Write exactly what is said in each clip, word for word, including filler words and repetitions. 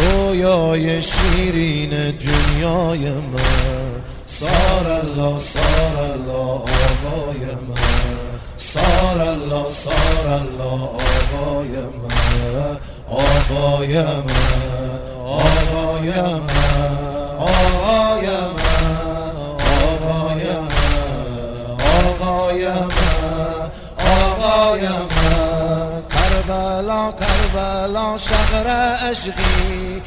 رویای شیرین دنیای من، سار الله سار الله آقای من، سار الله سار الله آقای من، آقای من، آقای من، آقای من، آقای من، آقای من، آقای من. کربلا کربلا شهر عشقی،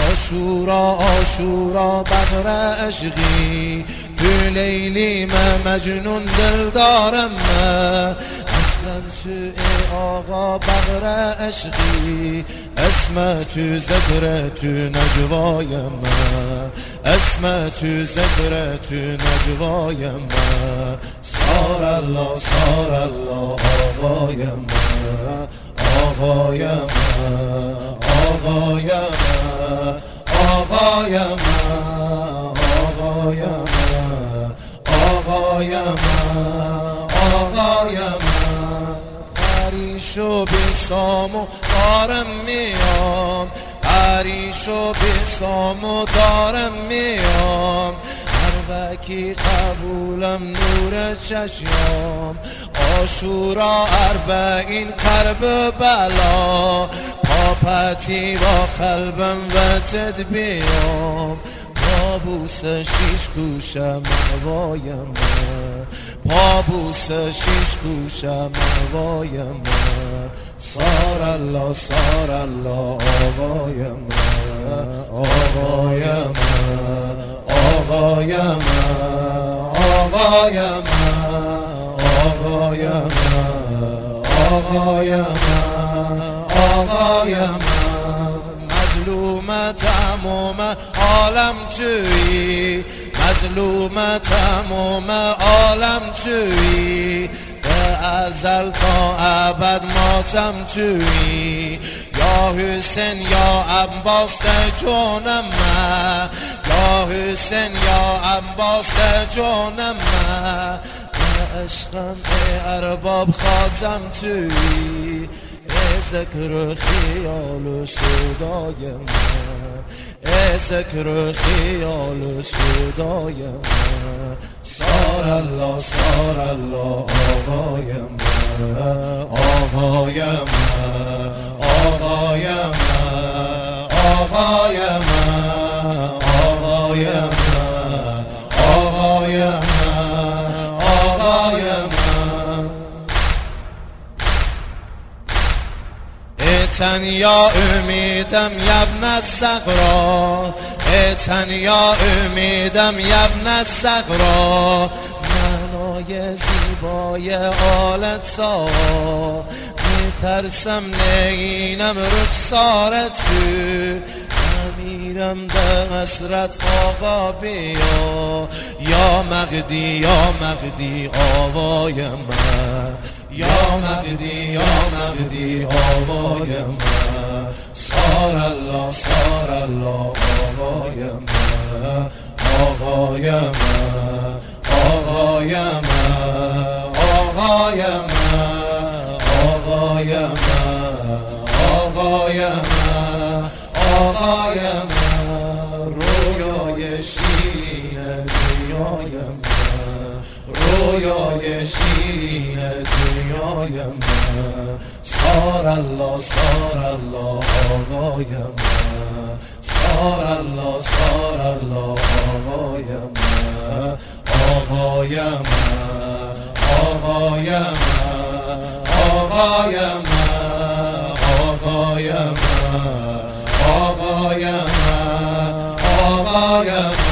آشورا آشورا بغر عشقی، تو لیلی من مجنون دل دارم من، اصلا تو ای آقا بغر عشقی، اسم تو ذکر تو نجوای من، اسم تو ذکر تو نجوای من، سار الله سار الله آقای من، آقای من، آقای من، آقای من، آقای من، آقای من، آقای من. پریشو بیسامو دارم میام، پریشو بیسامو دارم میام، هر وکی قبولم نور چشم، آشورا اربعین کرب بلا، پاپتی با قلبم و تدبیام، پابوس شیش گوشم هوای من، پابوس شیش گوشم هوای من، سار الله سار الله آقای من، آقای من، آقای من، آقای من، آقای من، آقای من، آقای من. مظلوم تمام عالم تویی، مظلوم تمام عالم تویی، به ازل تا ابد ماتم تویی، یا حسین یا عباس جانم من، یا حسین یا عباس جانم من، به عشقم ای ارباب خاتم تویی، ای ذکر خیال و صدای من، ای ذکر خیال و صدای من، سار الله سار الله آقای من، آقای من، آقای من، آقای من، آقای من، آقای من، آقای من. ایتن یا امیدم یبن الزغرا، ایتن یا امیدم یبن الزغرا، معنای زیبای آلتا، میترسم نینم رخسار تو، میرم در حسرت آقا بیا، یا مقدی یا مقدی آوای من، یا مقدی یا مقدی آوای من، سار الله سار الله آقای من، آقای من، آقای من، آقای من، آقای من، آقای من، آقای من. رویای شیرین دنیای من، رویای شیرین دنیای من، سار الله سار الله آقای من، سار الله سار الله آقای من، آقای من، آقای من، آقای من، آقای من، آقای من، آقای من.